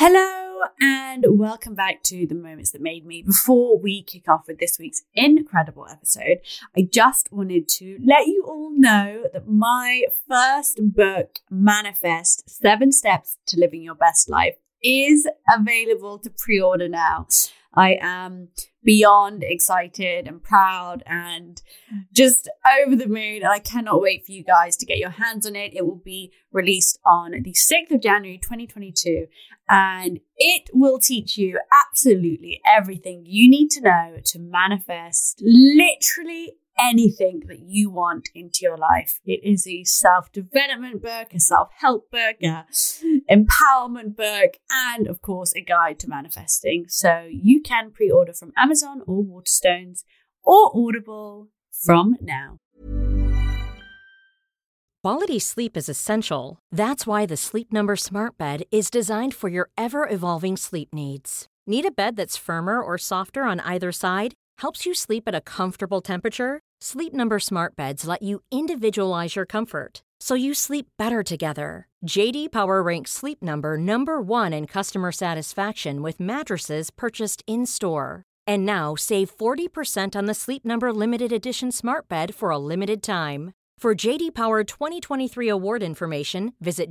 Hello and welcome back to The Moments That Made Me. Before we kick off with this week's incredible episode, I just wanted to let you all know that my first book, Manifest: 7 Steps to Living Your Best Life, is available to pre-order now. I am beyond excited and proud and just over the moon, and I cannot wait for you guys to get your hands on it. It will be released on the 6th of January 2022, and it will teach you absolutely everything you need to know to manifest literally anything that you want into your life. It is a self-development book, a self-help book, a empowerment book, and of course a guide to manifesting. So you can pre-order from Amazon or Waterstones or Audible from now. Quality sleep is essential. That's why the Sleep Number Smart Bed is designed for your ever-evolving sleep needs. Need a bed that's firmer or softer on either side? Helps you sleep at a comfortable temperature? Sleep Number Smart Beds let you individualize your comfort, so you sleep better together. J.D. Power ranks Sleep Number number 1 in customer satisfaction with mattresses purchased in-store. And now, save 40% on the Sleep Number Limited Edition Smart Bed for a limited time. For J.D. Power 2023 award information, visit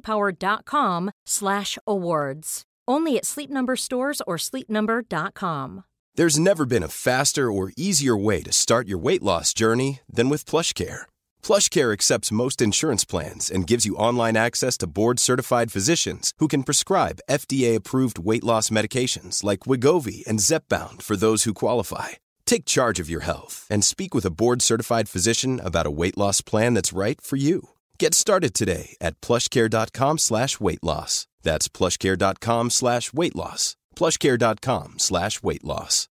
jdpower.com/awards. Only at Sleep Number stores or sleepnumber.com. There's never been a faster or easier way to start your weight loss journey than with PlushCare. PlushCare accepts most insurance plans and gives you online access to board-certified physicians who can prescribe FDA-approved weight loss medications like Wegovy and Zepbound for those who qualify. Take charge of your health and speak with a board-certified physician about a weight loss plan that's right for you. Get started today at plushcare.com/weight-loss. That's plushcare.com/weight-loss. plushcare.com/weight-loss.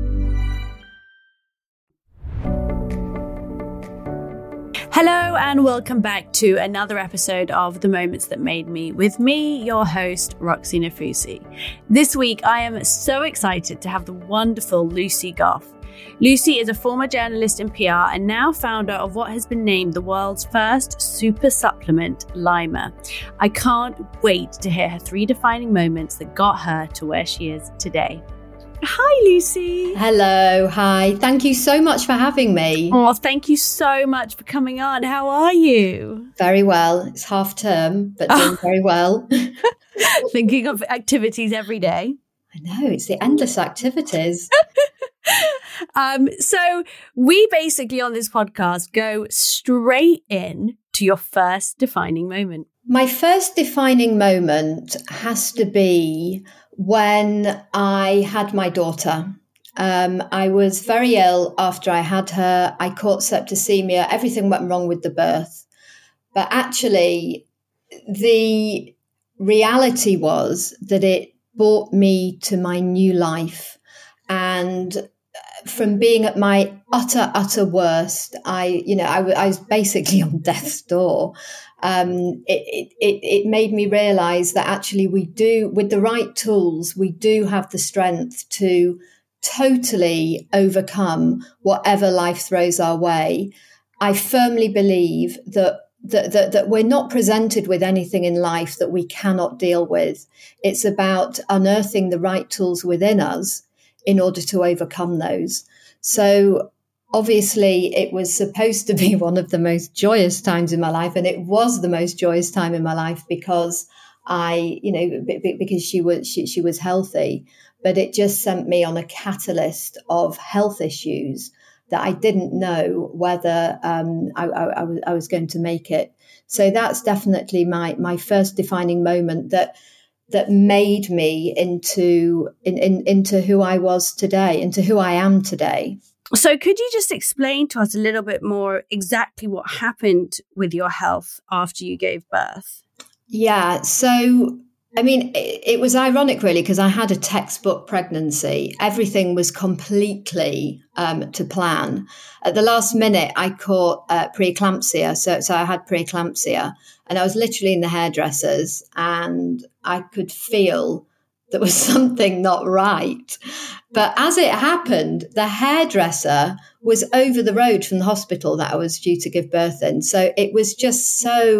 Hello and welcome back to another episode of The Moments That Made Me with me, your host, Roxy Nafousi. This week, I am so excited to have the wonderful Lucy Goff. Lucy is a former journalist in PR and now founder of what has been named the world's first super supplement, Lima. I can't wait to hear her 3 defining moments that got her to where she is today. Hi, Lucy. Hello. Hi. Thank you so much for having me. Oh, thank you so much for coming on. How are you? Very well. It's half term, but doing very well. Thinking of activities every day. I know. It's the endless activities. So we basically on this podcast go straight in to your first defining moment. My first defining moment has to be when I had my daughter. I was very ill after I had her. I caught septicemia. Everything went wrong with the birth. But actually, the reality was that it brought me to my new life. And from being at my utter worst, I was basically on death's door. It made me realize that actually we do, with the right tools, we do have the strength to totally overcome whatever life throws our way. I firmly believe that we're not presented with anything in life that we cannot deal with. It's about unearthing the right tools within us in order to overcome those. So obviously it was supposed to be one of the most joyous times in my life. And it was the most joyous time in my life because because she was healthy, but it just sent me on a catalyst of health issues that I didn't know whether I was going to make it. So that's definitely my first defining moment that made me into who I was today, into who I am today. So could you just explain to us a little bit more exactly what happened with your health after you gave birth? Yeah. So, I mean, it was ironic, really, because I had a textbook pregnancy. Everything was completely to plan. At the last minute, I caught preeclampsia. So I had preeclampsia, and I was literally in the hairdressers, and I could feel there was something not right. But as it happened, the hairdresser was over the road from the hospital that I was due to give birth in. So it was just so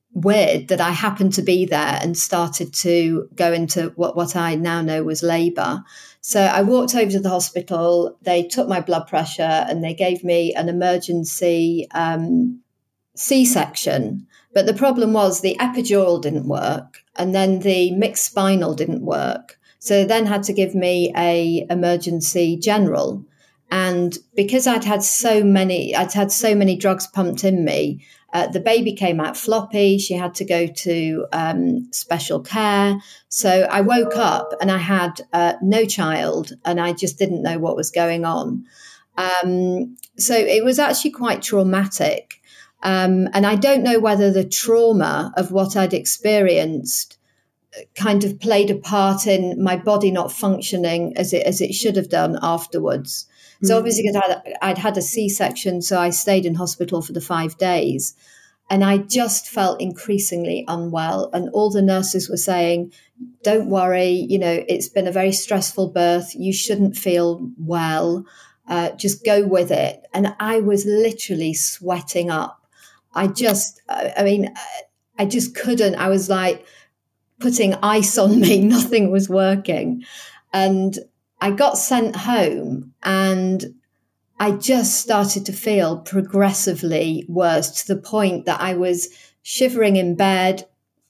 weird that I happened to be there and started to go into what I now know was labour. So I walked over to the hospital, they took my blood pressure and they gave me an emergency C-section. But the problem was the epidural didn't work and then the mixed spinal didn't work. So they then had to give me a emergency general. And because I'd had so many drugs pumped in me, the baby came out floppy. She had to go to special care. So I woke up and I had no child and I just didn't know what was going on. So it was actually quite traumatic. And I don't know whether the trauma of what I'd experienced kind of played a part in my body not functioning as it should have done afterwards. So obviously I'd had a C-section, so I stayed in hospital for the 5 days. And I just felt increasingly unwell. And all the nurses were saying, don't worry, it's been a very stressful birth. You shouldn't feel well. Just go with it. And I was literally sweating up. I just couldn't. I was like putting ice on me. Nothing was working. And I got sent home and I just started to feel progressively worse to the point that I was shivering in bed.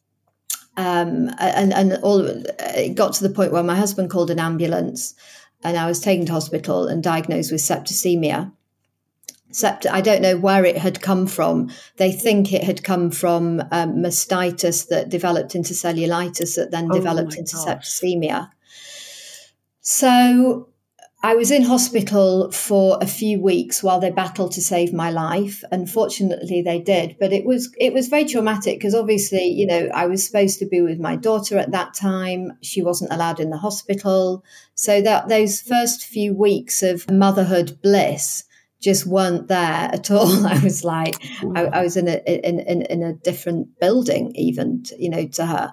It got to the point where my husband called an ambulance and I was taken to hospital and diagnosed with septicemia. I don't know where it had come from. They think it had come from mastitis that developed into cellulitis that then developed into septicemia. So I was in hospital for a few weeks while they battled to save my life. Unfortunately, they did. But it was very traumatic because obviously, I was supposed to be with my daughter at that time. She wasn't allowed in the hospital. So that those first few weeks of motherhood bliss just weren't there at all. I was like, I was in a different building even, to her.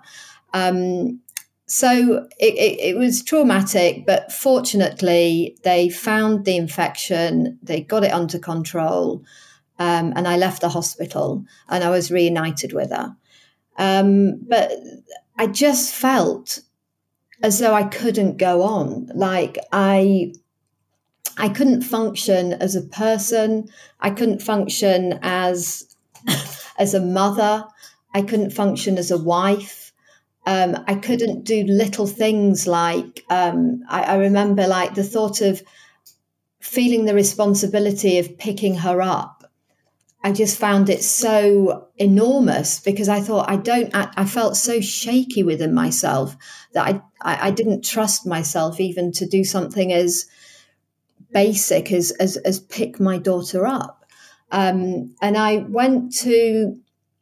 So it was traumatic, but fortunately they found the infection, they got it under control, and I left the hospital and I was reunited with her. But I just felt as though I couldn't go on. Like I couldn't function as a person. I couldn't function as a mother. I couldn't function as a wife. I couldn't do little things like, I remember like the thought of feeling the responsibility of picking her up. I just found it so enormous because I thought I felt so shaky within myself that I didn't trust myself even to do something as basic as pick my daughter up. And I went to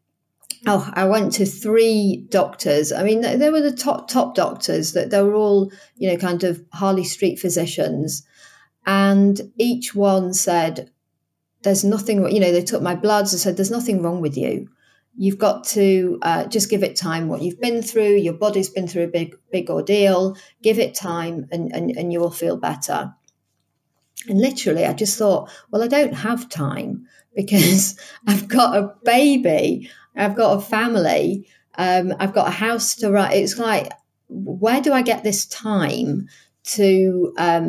3 doctors. I mean, they were the top doctors. That they were all, kind of Harley Street physicians. And each one said, there's nothing, they took my bloods and said, there's nothing wrong with you. You've got to just give it time. What you've been through, your body's been through a big ordeal. Give it time and you will feel better. And literally, I just thought, well, I don't have time because I've got a baby. I've got a family. I've got a house to run. It's like, where do I get this time to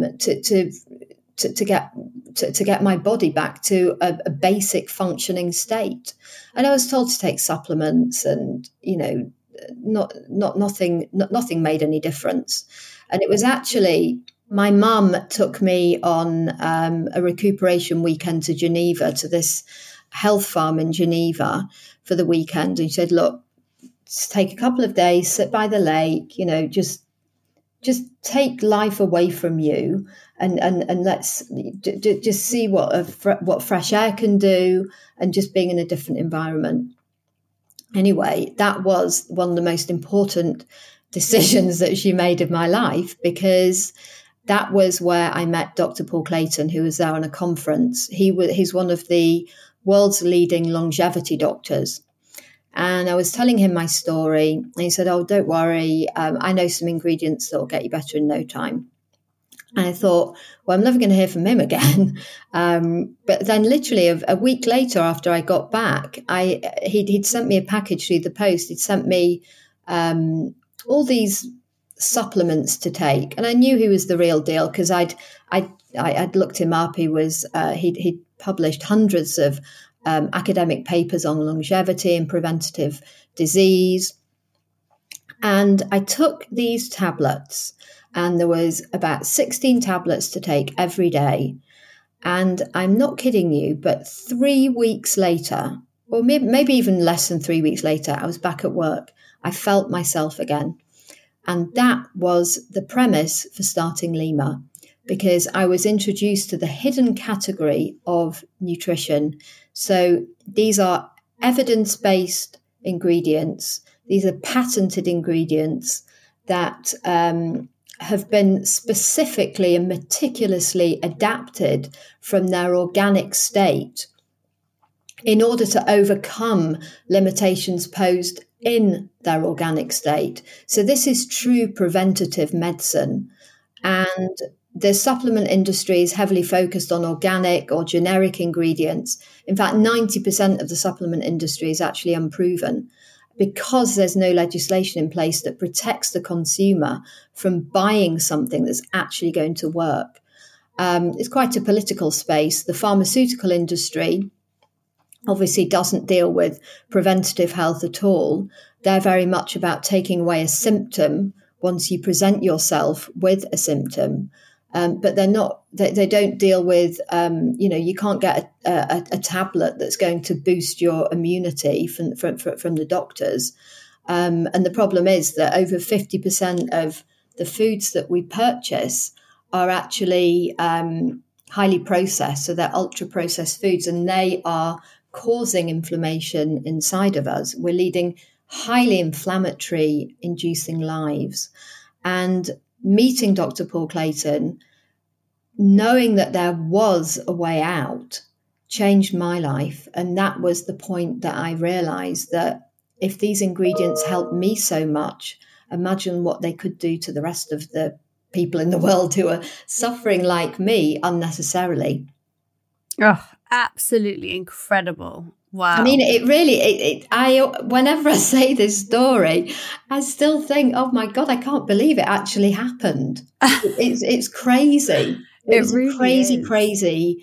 get my body back to a basic functioning state? And I was told to take supplements, and nothing made any difference. And it was actually my mum took me on a recuperation weekend to Geneva, to this health farm in Geneva for the weekend. And she said, look, just take a couple of days, sit by the lake, just take life away from you and let's just see what fresh air can do and just being in a different environment. Anyway, that was one of the most important decisions that she made of my life, because that was where I met Dr. Paul Clayton, who was there on a conference. He's one of the world's leading longevity doctors. And I was telling him my story, and he said, oh, don't worry. I know some ingredients that will get you better in no time. And I thought, well, I'm never going to hear from him again. But then literally a week later, after I got back, he'd sent me a package through the post. He'd sent me all these supplements to take. And I knew he was the real deal because I'd looked him up. He'd published hundreds of academic papers on longevity and preventative disease. And I took these tablets, and there was about 16 tablets to take every day. And I'm not kidding you, but 3 weeks later, or maybe even less than 3 weeks later, I was back at work. I felt myself again. And that was the premise for starting Lima, because I was introduced to the hidden category of nutrition. So these are evidence-based ingredients. These are patented ingredients that have been specifically and meticulously adapted from their organic state in order to overcome limitations posed in their organic state. So this is true preventative medicine. And the supplement industry is heavily focused on organic or generic ingredients. In fact, 90% of the supplement industry is actually unproven, because there's no legislation in place that protects the consumer from buying something that's actually going to work. It's quite a political space. The pharmaceutical industry obviously doesn't deal with preventative health at all. They're very much about taking away a symptom once you present yourself with a symptom. But they're not. They don't deal with. You can't get a tablet that's going to boost your immunity from the doctors. And the problem is that over 50% of the foods that we purchase are actually highly processed. So they're ultra processed foods, and they are causing inflammation inside of us. We're leading highly inflammatory, inducing lives. And meeting Dr. Paul Clayton, knowing that there was a way out, changed my life. And that was the point that I realized that if these ingredients helped me so much, imagine what they could do to the rest of the people in the world who are suffering like me unnecessarily. Oh, absolutely incredible. Wow. I mean, it really, whenever I say this story, I still think, oh my God, I can't believe it actually happened. It's crazy. It was really a crazy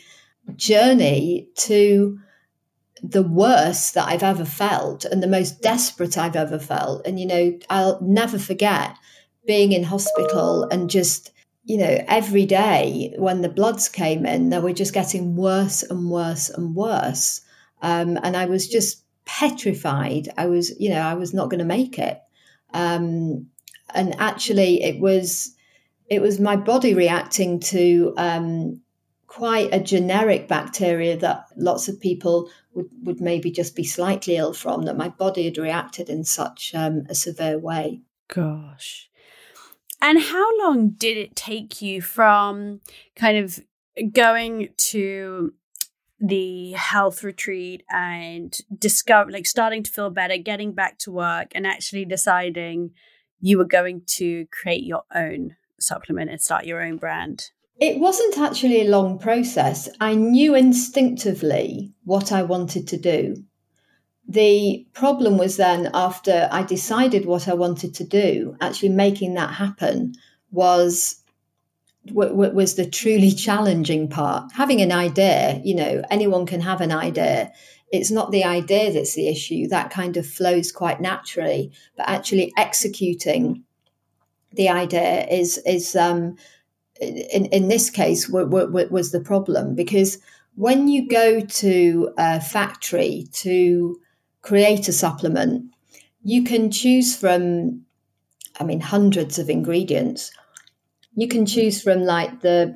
journey to the worst that I've ever felt and the most desperate I've ever felt. And, I'll never forget being in hospital and just, every day when the bloods came in, they were just getting worse and worse and worse. And I was just petrified. I was not going to make it. And actually it was my body reacting to quite a generic bacteria that lots of people would maybe just be slightly ill from, that my body had reacted in such a severe way. Gosh. And how long did it take you from kind of going to the health retreat and starting to feel better, getting back to work, and actually deciding you were going to create your own supplement and start your own brand? It wasn't actually a long process. I knew instinctively what I wanted to do. The problem was then, after I decided what I wanted to do, actually making that happen was the truly challenging part. Having an idea, anyone can have an idea. It's not the idea that's the issue. That kind of flows quite naturally. But actually executing the idea is in this case was the problem. Because when you go to a factory to create a supplement, you can choose from, hundreds of ingredients. You can choose from like the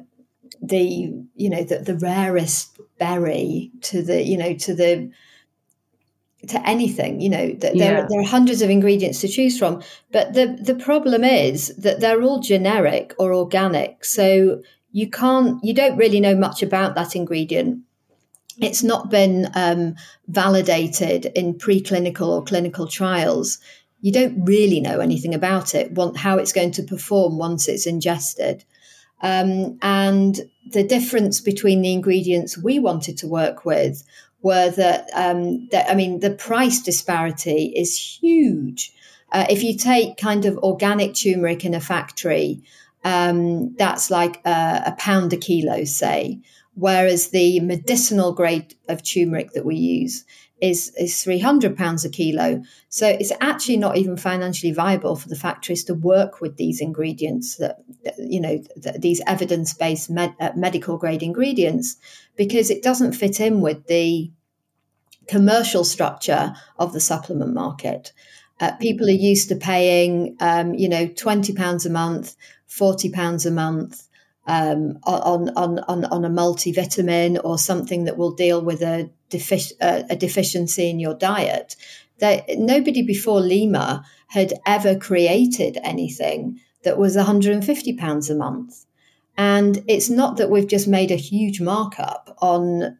rarest berry to anything, there are hundreds of ingredients to choose from. But the problem is that they're all generic or organic. So you don't really know much about that ingredient. It's not been validated in preclinical or clinical trials. You don't really know anything about it, how it's going to perform once it's ingested. And the difference between the ingredients we wanted to work with were that the price disparity is huge. If you take kind of organic turmeric in a factory, that's like a pound a kilo, say, whereas the medicinal grade of turmeric that we use is £300 a kilo. So it's actually not even financially viable for the factories to work with these ingredients, these evidence-based medical grade ingredients, because it doesn't fit in with the commercial structure of the supplement market. People are used to paying, £20 a month, £40 a month on a multivitamin or something that will deal with a deficiency in your diet. Nobody before Lima had ever created anything that was £150 a month. And it's not that we've just made a huge markup on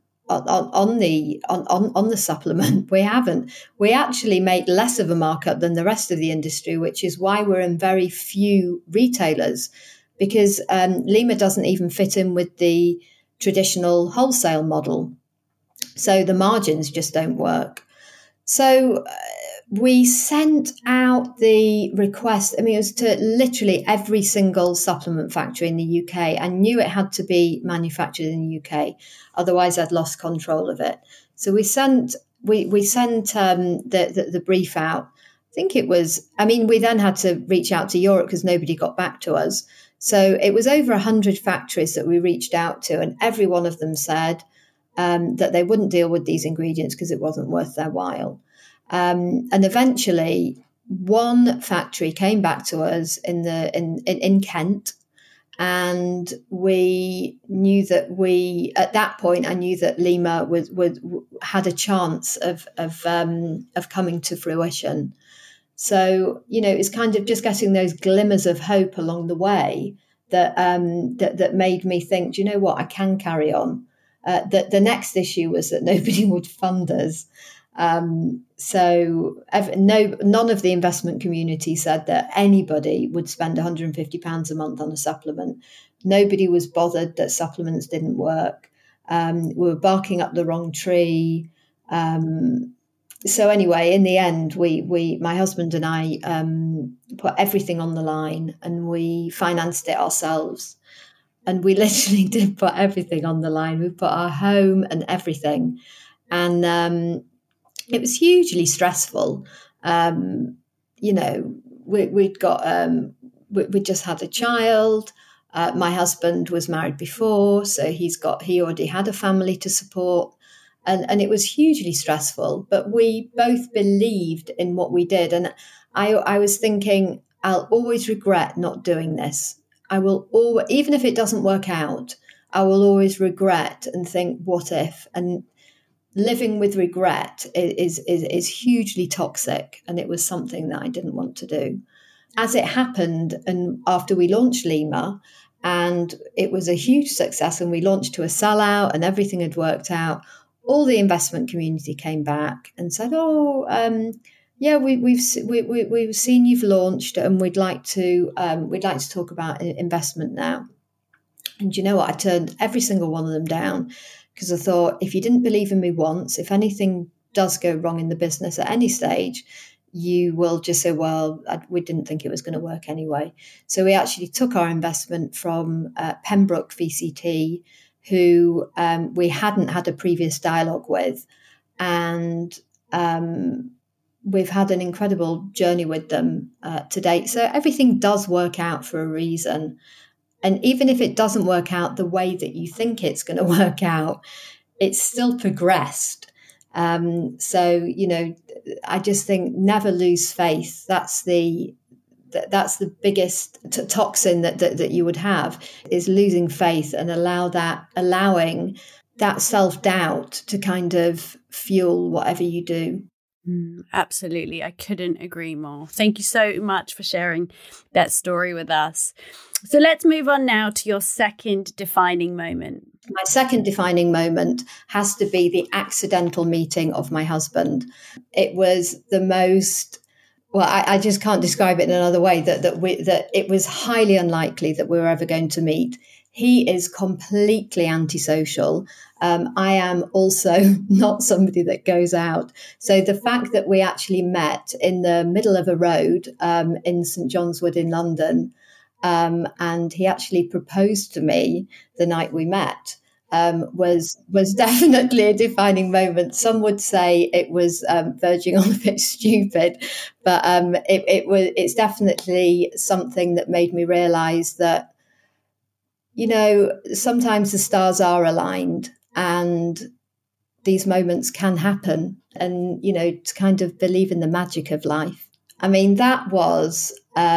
the supplement. We haven't. We actually make less of a markup than the rest of the industry, which is why we're in very few retailers, because Lima doesn't even fit in with the traditional wholesale model. So the margins just don't work. So we sent out the request. I mean, it was to literally every single supplement factory in the UK. I knew it had to be manufactured in the UK. Otherwise, I'd lost control of it. So we sent the brief out. I think it was, we then had to reach out to Europe because nobody got back to us. So it was over 100 factories that we reached out to, and every one of them said that they wouldn't deal with these ingredients because it wasn't worth their while. And eventually, one factory came back to us in Kent, and we knew that at that point, I knew that Lima had a chance of coming to fruition. So, it's kind of just getting those glimmers of hope along the way that made me think, do you know what, I can carry on. The next issue was that nobody would fund us. None of the investment community said that anybody would spend £150 a month on a supplement. Nobody was bothered that supplements didn't work. We were barking up the wrong tree. So anyway, in the end, my husband and I put everything on the line, and we financed it ourselves. And we literally did put everything on the line. We put our home and everything. And it was hugely stressful. We'd just had a child. My husband was married before, so he already had a family to support. And it was hugely stressful, but we both believed in what we did. And I was thinking, I'll always regret not doing this. I will always, even if it doesn't work out, I will always regret and think, what if? And living with regret is hugely toxic. And it was something that I didn't want to do. As it happened, and after we launched Lima, and it was a huge success, and we launched to a sellout and everything had worked out, all the investment community came back and said, we've seen you've launched, and we'd like to talk about investment now. And you know what? I turned every single one of them down, because I thought, if you didn't believe in me once, if anything does go wrong in the business at any stage, you will just say, well, we didn't think it was going to work anyway. So we actually took our investment from Pembroke VCT, who we hadn't had a previous dialogue with. And we've had an incredible journey with them to date. So everything does work out for a reason. And even if it doesn't work out the way that you think it's going to work out, it's still progressed. I just think never lose faith. That's the biggest toxin that you would have, is losing faith, and allowing that self-doubt to kind of fuel whatever you do. Absolutely. I couldn't agree more. Thank you so much for sharing that story with us. So let's move on now to your second defining moment. My second defining moment has to be the accidental meeting of my husband. It was the most, I just can't describe it in another way, that it was highly unlikely that we were ever going to meet. he is completely antisocial. I am also not somebody that goes out. So the fact that we actually met in the middle of a road in St John's Wood in London, and he actually proposed to me the night we met, was definitely a defining moment. Some would say it was verging on a bit stupid, but it's definitely something that made me realise that, you know, sometimes the stars are aligned and these moments can happen, and, you know, to kind of believe in the magic of life. I mean, that was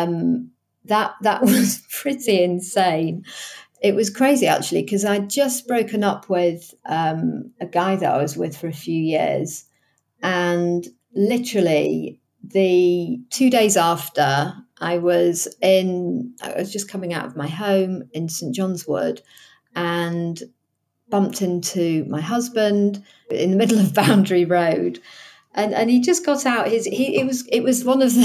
that was pretty insane. It was crazy, actually, because I'd just broken up with a guy that I was with for a few years. And literally the 2 days after, I was just coming out of my home in St John's Wood and bumped into my husband in the middle of Boundary Road. And he just got out it was one of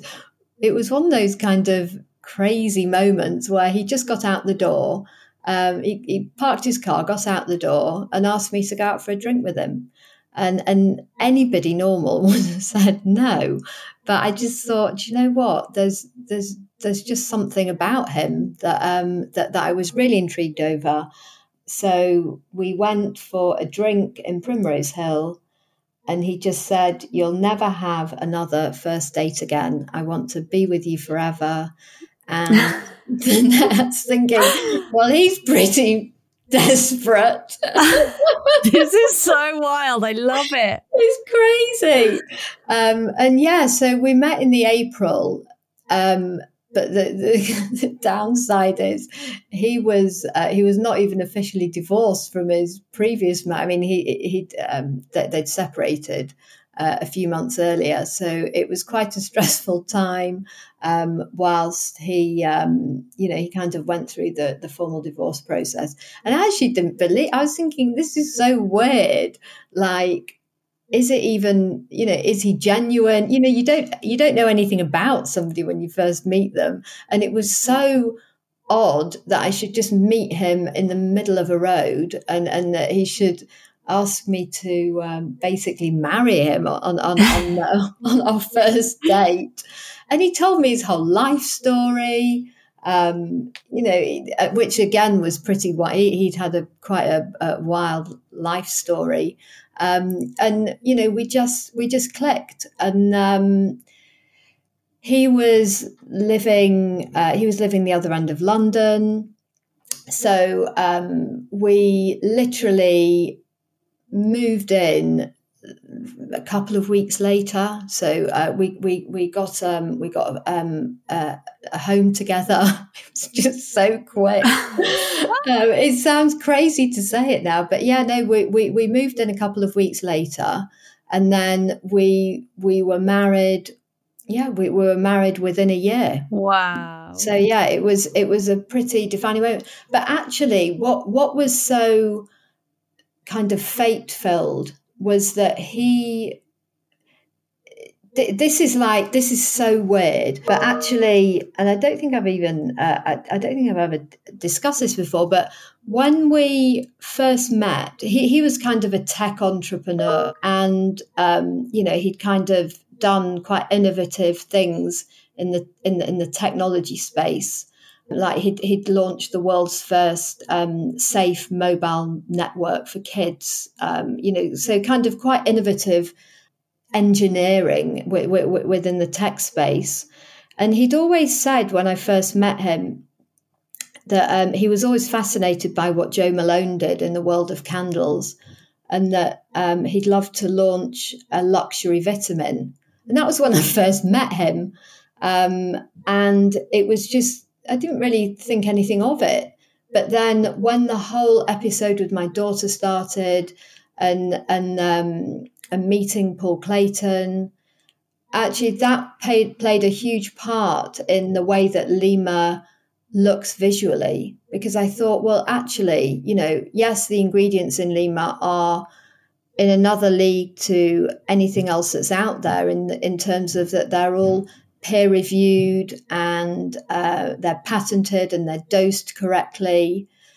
those kind of crazy moments where he just got out the door. He parked his car, got out the door, and asked me to go out for a drink with him. And anybody normal would have said no, but I just thought, you know what? There's just something about him that I was really intrigued over. So we went for a drink in Primrose Hill. And he just said, "You'll never have another first date again. I want to be with you forever." And then I was thinking, well, he's pretty desperate. This is so wild. I love it. It's crazy. And yeah, so we met in the April. But the downside is he was not even officially divorced from his previous man. I mean, they'd separated a few months earlier, so it was quite a stressful time. Whilst he kind of went through the formal divorce process, and I actually didn't believe. I was thinking, this is so weird. Like, is it even, is he genuine? You don't know anything about somebody when you first meet them. And it was so odd that I should just meet him in the middle of a road and that he should ask me to basically marry him on our first date. And he told me his whole life story, which again was pretty wild. He'd had quite a wild life story. And we just clicked, and he was living the other end of London, so we literally moved in a couple of weeks later. So we got a home together. It was just so quick. It sounds crazy to say it now, but yeah, no, we moved in a couple of weeks later, and then we were married. Yeah, we were married within a year. Wow. So yeah, it was a pretty defining moment. But actually, what was so kind of fate-filled was that this is so weird, but actually, and I don't think I've ever discussed this before, but when we first met, he was kind of a tech entrepreneur, and he'd kind of done quite innovative things in the technology space. Like he'd launched the world's first safe mobile network for kids, so kind of quite innovative engineering within the tech space. And he'd always said, when I first met him, that he was always fascinated by what Jo Malone did in the world of candles, and that he'd love to launch a luxury vitamin. And that was when I first met him. And it was just, I didn't really think anything of it. But then when the whole episode with my daughter started, and meeting Paul Clayton, actually that played a huge part in the way that Lima looks visually, because I thought, well, actually, yes, the ingredients in Lima are in another league to anything else that's out there in terms of that they're all peer-reviewed and they're patented and they're dosed correctly.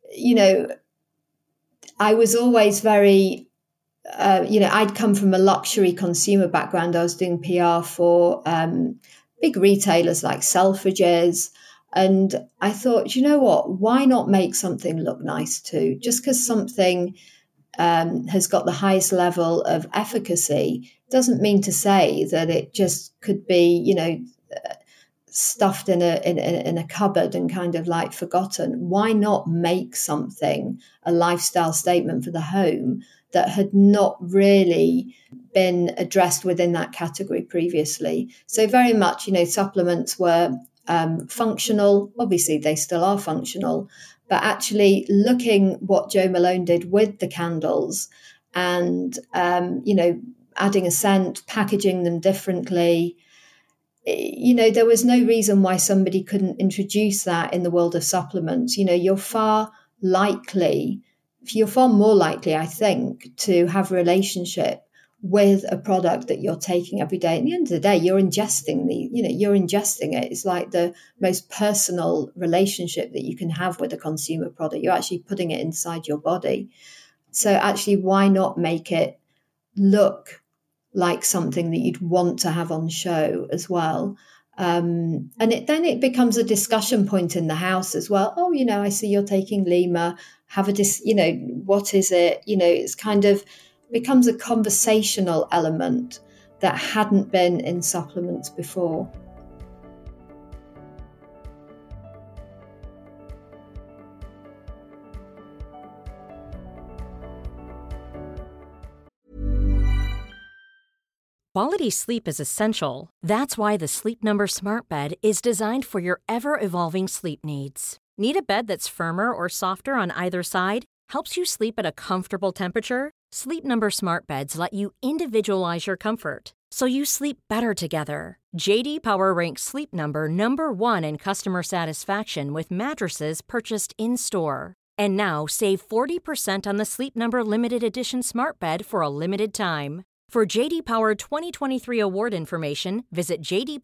I was always very, I'd come from a luxury consumer background. I was doing PR for big retailers like Selfridges. And I thought, you know what, why not make something look nice too? Just because something has got the highest level of efficacy doesn't mean to say that it just could be, stuffed in a cupboard and kind of like forgotten. Why not make something a lifestyle statement for the home that had not really been addressed within that category previously? So very much, supplements were functional. Obviously, they still are functional, but actually looking what Jo Malone did with the candles and, adding a scent, packaging them differently. There was no reason why somebody couldn't introduce that in the world of supplements. You're far more likely, I think, to have a relationship with a product that you're taking every day. At the end of the day, you're ingesting it. It's like the most personal relationship that you can have with a consumer product. You're actually putting it inside your body. So actually, why not make it look like something that you'd want to have on show as well? And it becomes a discussion point in the house as well. Oh, I see you're taking Lima. What is it? It's kind of becomes a conversational element that hadn't been in supplements before. Quality sleep is essential. That's why the Sleep Number Smart Bed is designed for your ever-evolving sleep needs. Need a bed that's firmer or softer on either side? Helps you sleep at a comfortable temperature? Sleep Number Smart Beds let you individualize your comfort, so you sleep better together. J.D. Power ranks Sleep Number number 1 in customer satisfaction with mattresses purchased in-store. And now save 40% on the Sleep Number Limited Edition Smart Bed for a limited time. For J.D. Power 2023 award information, visit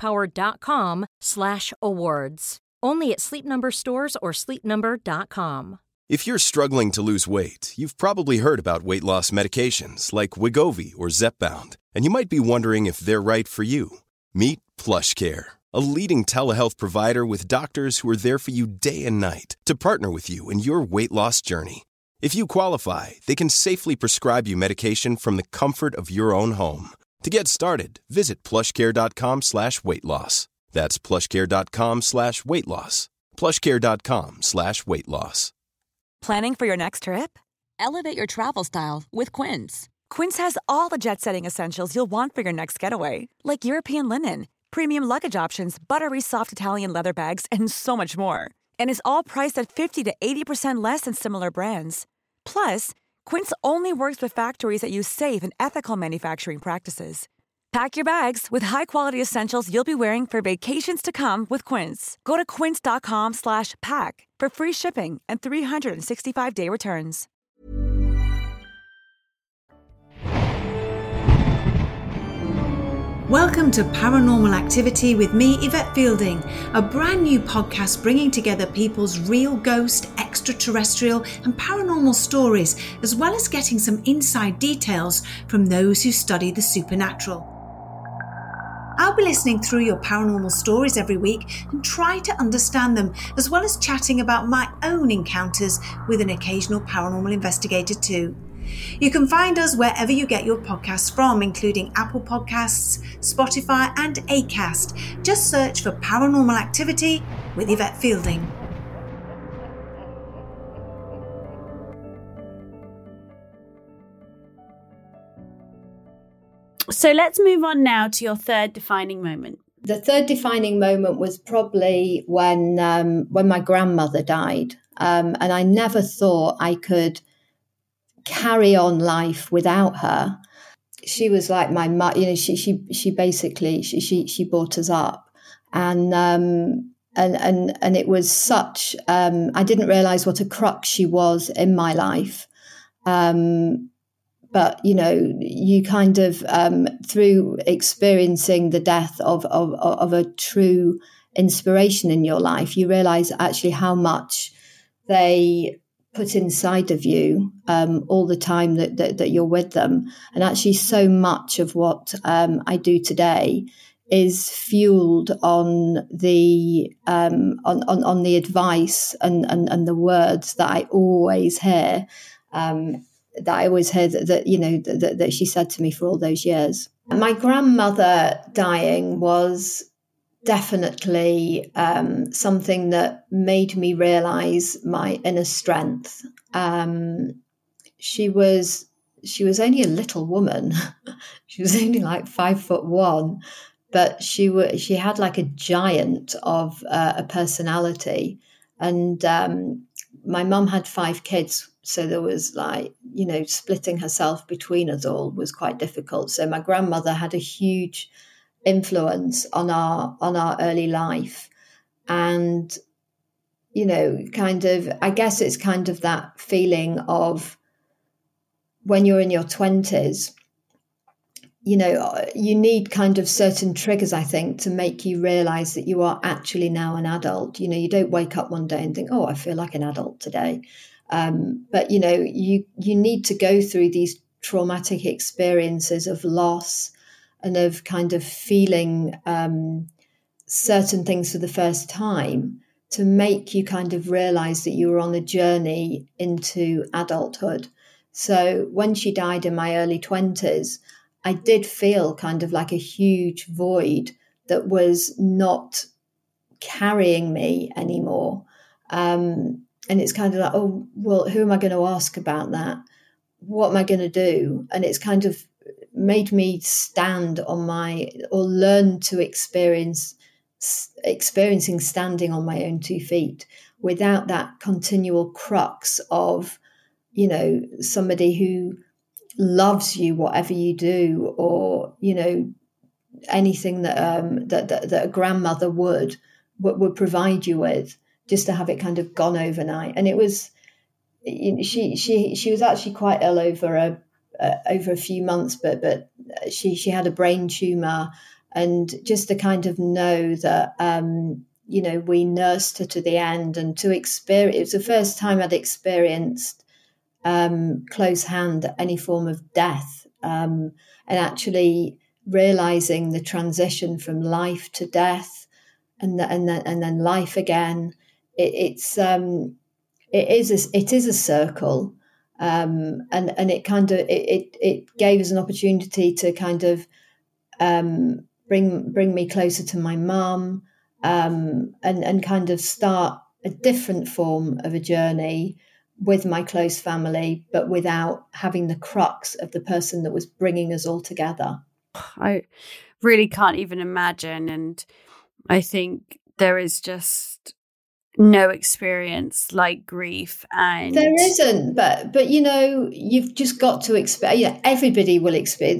jdpower.com/awards. Only at Sleep Number stores or sleepnumber.com. If you're struggling to lose weight, you've probably heard about weight loss medications like Wegovy or Zepbound, and you might be wondering if they're right for you. Meet PlushCare, a leading telehealth provider with doctors who are there for you day and night to partner with you in your weight loss journey. If you qualify, they can safely prescribe you medication from the comfort of your own home. To get started, visit plushcare.com/weightloss. That's plushcare.com/weightloss. plushcare.com/weightloss. Planning for your next trip? Elevate your travel style with Quince. Quince has all the jet-setting essentials you'll want for your next getaway, like European linen, premium luggage options, buttery soft Italian leather bags, and so much more. And is all priced at 50 to 80% less than similar brands. Plus, Quince only works with factories that use safe and ethical manufacturing practices. Pack your bags with high-quality essentials you'll be wearing for vacations to come with Quince. Go to quince.com/pack for free shipping and 365-day returns. Welcome to Paranormal Activity with me, Yvette Fielding, a brand new podcast bringing together people's real ghost, extraterrestrial and paranormal stories, as well as getting some inside details from those who study the supernatural. I'll be listening through your paranormal stories every week and try to understand them, as well as chatting about my own encounters with an occasional paranormal investigator too. You can find us wherever you get your podcasts from, including Apple Podcasts, Spotify and Acast. Just search for Paranormal Activity with Yvette Fielding. So let's move on now to your third defining moment. The third defining moment was probably when my grandmother died, and I never thought I could carry on life without her. She was like my mother. She basically brought us up, and it was such. I didn't realize what a crux she was in my life. But, you kind of, through experiencing the death of a true inspiration in your life, you realize actually how much they put inside of you all the time that you're with them. And actually so much of what I do today is fueled on the on the advice and the words that I always hear that she said to me for all those years. My grandmother dying was definitely something that made me realize my inner strength. She was only a little woman. She was only like 5'1", but she had like a giant of a personality. And my mum had 5 kids, so there was like, splitting herself between us all was quite difficult. So my grandmother had a huge influence on our early life. And, I guess it's kind of that feeling of when you're in your 20s, you need kind of certain triggers, I think, to make you realize that you are actually now an adult. You don't wake up one day and think, oh, I feel like an adult today. But, you need to go through these traumatic experiences of loss and of kind of feeling certain things for the first time to make you kind of realize that you were on a journey into adulthood. So when she died in my early 20s, I did feel kind of like a huge void that was not carrying me anymore. And it's kind of like, oh, well, who am I going to ask about that? What am I going to do? And it's kind of made me stand on learn to experiencing standing on my own 2 feet without that continual crux of, somebody who loves you, whatever you do, or, anything that a grandmother would provide you with, just to have it kind of gone overnight. And it was, she was actually quite ill over a few months, but she had a brain tumor, and just to kind of know that, we nursed her to the end, and to experience, it was the first time I'd experienced close hand any form of death, and actually realizing the transition from life to death, and then life again. It is a circle, and it kind of it gave us an opportunity to kind of bring me closer to my mum, and kind of start a different form of a journey with my close family, but without having the crux of the person that was bringing us all together. I really can't even imagine. And I think there is just no experience like grief. And there isn't, but you've just got to experience. Everybody will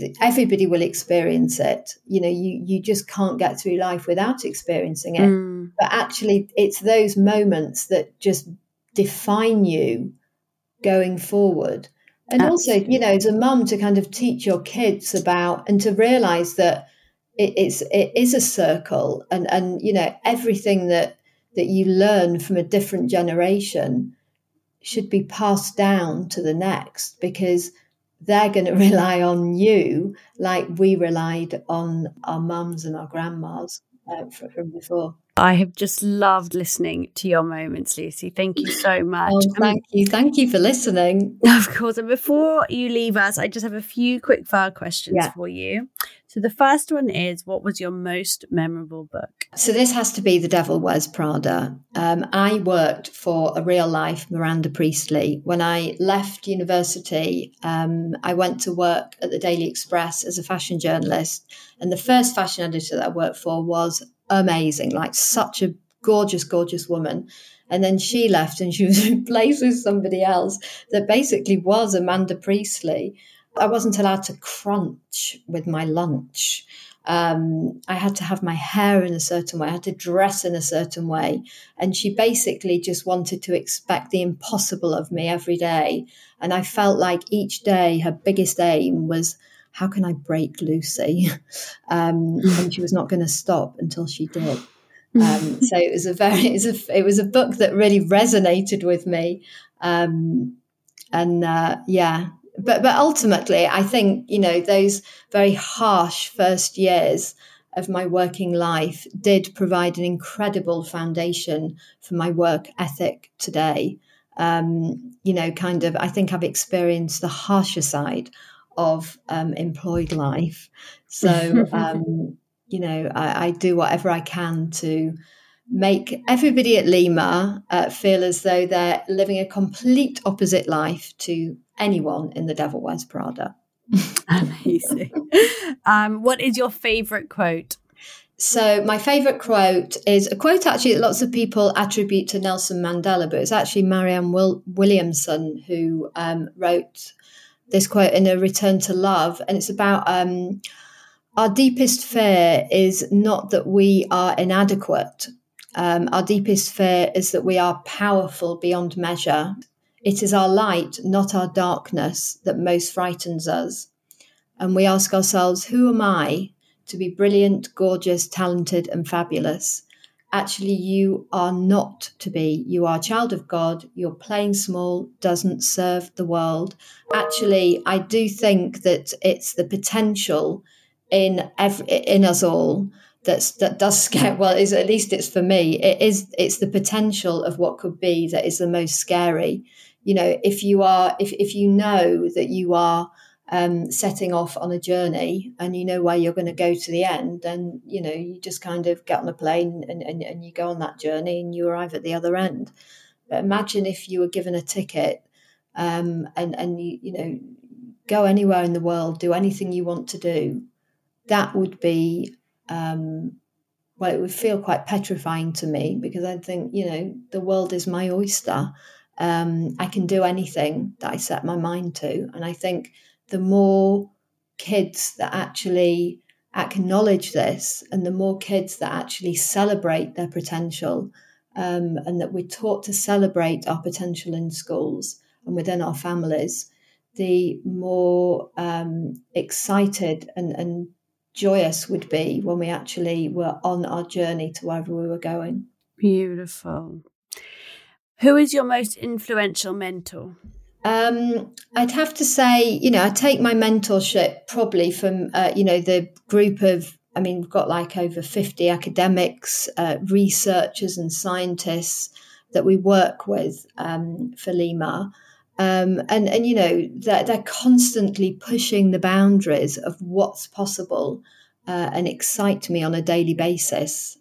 experience it. You just can't get through life without experiencing it. But actually, it's those moments that just define you going forward. And Absolutely. Also, as a mum, to kind of teach your kids about, and to realize that it is a circle, and everything that you learn from a different generation should be passed down to the next, because they're going to rely on you like we relied on our mums and our grandmas from before. I have just loved listening to your moments, Lucy. Thank you so much. Oh, thank you. Thank you for listening. Of course. And before you leave us, I just have a few quick fire questions for you. So the first one is, what was your most memorable book? So this has to be The Devil Wears Prada. I worked for a real life Miranda Priestley. When I left university, I went to work at the Daily Express as a fashion journalist. And the first fashion editor that I worked for was amazing, like such a gorgeous, gorgeous woman. And then she left and she was replaced with somebody else that basically was Amanda Priestley. I wasn't allowed to crunch with my lunch. I had to have my hair in a certain way. I had to dress in a certain way. And she basically just wanted to expect the impossible of me every day. And I felt like each day her biggest aim was, how can I break Lucy? And she was not going to stop until she did. So it was a book that really resonated with me. But ultimately, I think, those very harsh first years of my working life did provide an incredible foundation for my work ethic today. I think I've experienced the harsher side of employed life. So, I do whatever I can to make everybody at Lima feel as though they're living a complete opposite life to anyone in The Devil Wears Prada. Amazing. What is your favourite quote? So my favourite quote is a quote actually that lots of people attribute to Nelson Mandela, but it's actually Marianne Williamson who wrote this quote in A Return to Love. And it's about our deepest fear is not that we are inadequate. Our deepest fear is that we are powerful beyond measure. It is our light, not our darkness, that most frightens us. And we ask ourselves, who am I to be brilliant, gorgeous, talented, and fabulous? Actually, you are not to be. You are a child of God. Your playing small doesn't serve the world. Actually, I do think that it's the potential in us all that does scare. Well, at least it's for me. It's the potential of what could be that is the most scary. If you know that you are setting off on a journey and you know where you're going to go to the end, then you just kind of get on a plane and you go on that journey and you arrive at the other end. But imagine if you were given a ticket and you go anywhere in the world, do anything you want to do. That would be it would feel quite petrifying to me, because I think the world is my oyster. I can do anything that I set my mind to. And I think the more kids that actually acknowledge this, and the more kids that actually celebrate their potential, and that we're taught to celebrate our potential in schools and within our families, the more excited and joyous would be when we actually were on our journey to wherever we were going. Beautiful. Who is your most influential mentor? I'd have to say, I take my mentorship probably from, the group of, we've got like over 50 academics, researchers and scientists that we work with for Lima. They're constantly pushing the boundaries of what's possible and excite me on a daily basis.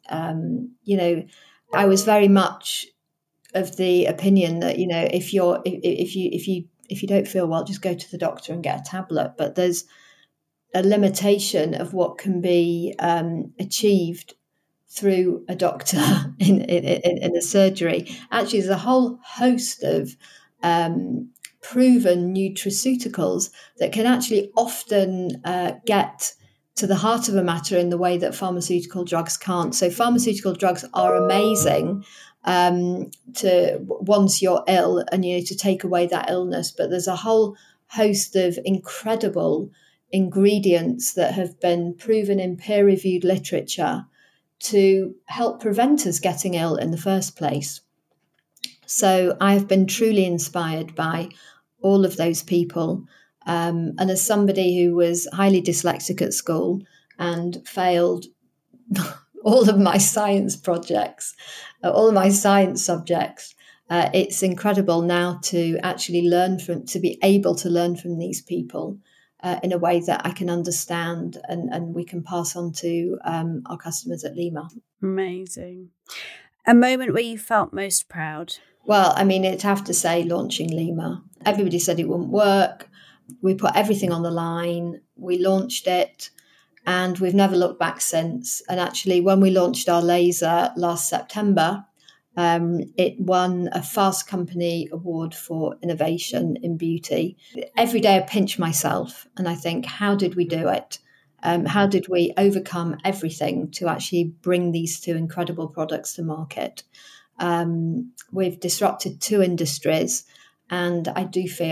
I was very much of the opinion that if you don't feel well, just go to the doctor and get a tablet. But there's a limitation of what can be achieved through a doctor in a surgery. Actually, there's a whole host of proven nutraceuticals that can actually often get to the heart of a matter in the way that pharmaceutical drugs can't. So pharmaceutical drugs are amazing to once you're ill and to take away that illness, but there's a whole host of incredible ingredients that have been proven in peer-reviewed literature to help prevent us getting ill in the first place. So I've been truly inspired by all of those people. And as somebody who was highly dyslexic at school and failed all of my science projects, all of my science subjects, it's incredible now to actually to be able to learn from these people in a way that I can understand and we can pass on to our customers at Lima. Amazing. A moment where you felt most proud? Well, I'd have to say launching Lima. Everybody said it wouldn't work. We put everything on the line. We launched it and we've never looked back since. And actually, when we launched our laser last September, it won a Fast Company Award for Innovation in Beauty. Every day I pinch myself and I think, how did we do it? How did we overcome everything to actually bring these two incredible products to market? We've disrupted two industries, and I do feel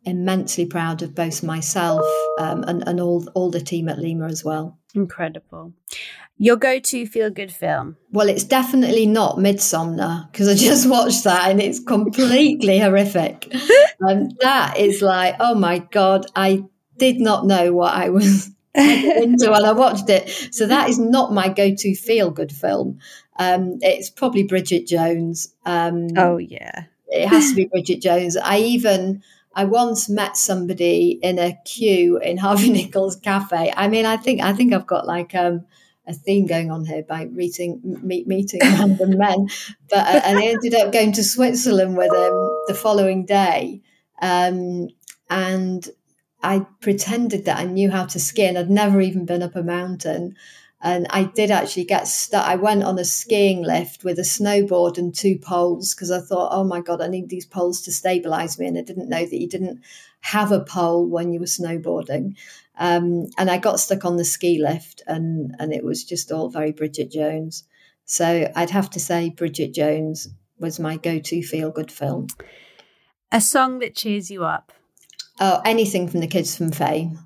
immensely proud of both myself and all the team at Lima as well. Incredible. Your go-to feel-good film? Well, it's definitely not Midsommar, because I just watched that and it's completely horrific. That is like, oh my God, I did not know what I was into when I watched it. So that is not my go-to feel-good film. It's probably Bridget Jones. Oh, yeah. It has to be Bridget Jones. I once met somebody in a queue in Harvey Nichols Cafe. I mean, I think I've got like a theme going on here by meeting random men. But and I ended up going to Switzerland with him the following day, and I pretended that I knew how to ski, and I'd never even been up a mountain. And I did actually get stuck. I went on a skiing lift with a snowboard and 2 poles because I thought, oh my God, I need these poles to stabilize me. And I didn't know that you didn't have a pole when you were snowboarding. And I got stuck on the ski lift and it was just all very Bridget Jones. So I'd have to say Bridget Jones was my go-to feel-good film. A song that cheers you up? Oh, anything from the Kids from Fame.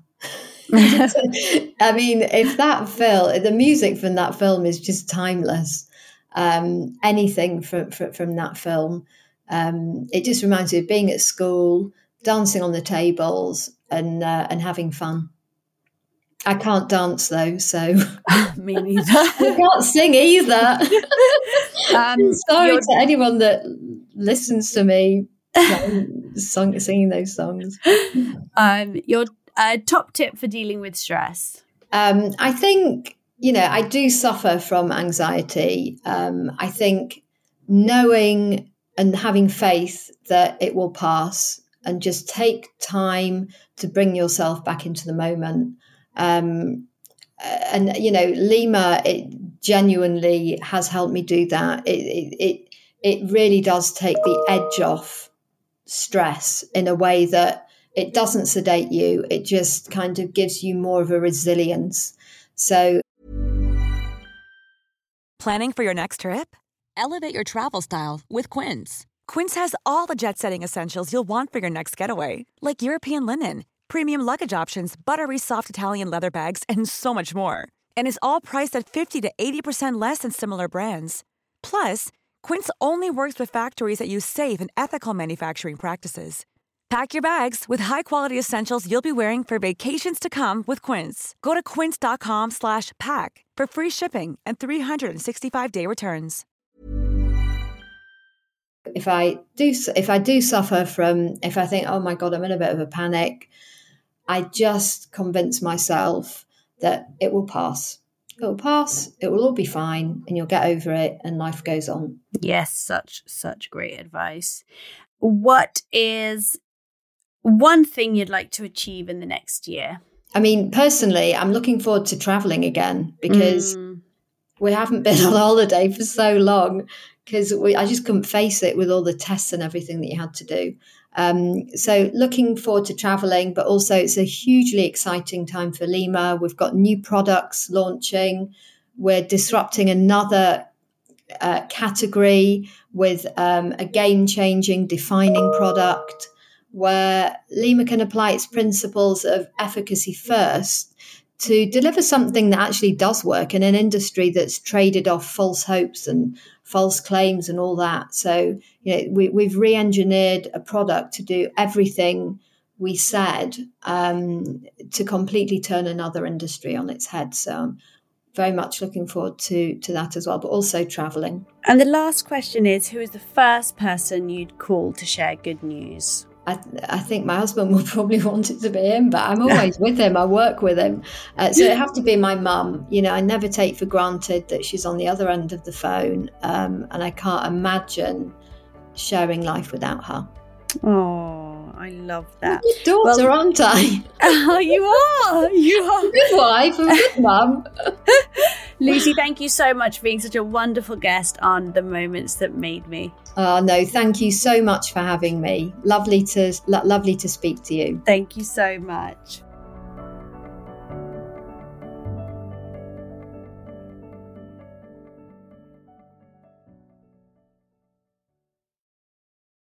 I mean, if that film, the music from that film is just timeless. Anything from that film, it just reminds me of being at school, dancing on the tables, and having fun. I can't dance though, so me neither. I can't sing either. Sorry to anyone that listens to me singing those songs. Your top tip for dealing with stress? I think, I do suffer from anxiety. I think knowing and having faith that it will pass and just take time to bring yourself back into the moment. Lima, it genuinely has helped me do that. It really does take the edge off stress in a way that it doesn't sedate you. It just kind of gives you more of a resilience. So, planning for your next trip? Elevate your travel style with Quince. Quince has all the jet-setting essentials you'll want for your next getaway, like European linen, premium luggage options, buttery soft Italian leather bags, and so much more. And is all priced at 50 to 80% less than similar brands. Plus, Quince only works with factories that use safe and ethical manufacturing practices. Pack your bags with high-quality essentials you'll be wearing for vacations to come with Quince. Go to quince.com/pack for free shipping and 365-day returns. If I do suffer from, if I think, oh my God, I'm in a bit of a panic, I just convince myself that it will pass. It will pass, it will all be fine, and you'll get over it, and life goes on. Yes, such great advice. What is one thing you'd like to achieve in the next year? I mean, personally, I'm looking forward to traveling again because we haven't been on holiday for so long because I just couldn't face it with all the tests and everything that you had to do. So looking forward to traveling, but also it's a hugely exciting time for Lima. We've got new products launching. We're disrupting another category with a game-changing, defining product where Lima can apply its principles of efficacy first to deliver something that actually does work in an industry that's traded off false hopes and false claims and all that. So, we've re-engineered a product to do everything we said to completely turn another industry on its head. So I'm very much looking forward to that as well, but also traveling. And the last question is, who is the first person you'd call to share good news? I think my husband will probably want it to be him, but I'm always with him. I work with him. So it'd have to be my mum. I never take for granted that she's on the other end of the phone. And I can't imagine sharing life without her. Oh, I love that. I'm a good daughter, aren't I? Oh, you are. You are. A good wife. I'm a good mum. Lucy, thank you so much for being such a wonderful guest on The Moments That Made Me. Oh, no, thank you so much for having me. Lovely to speak to you. Thank you so much.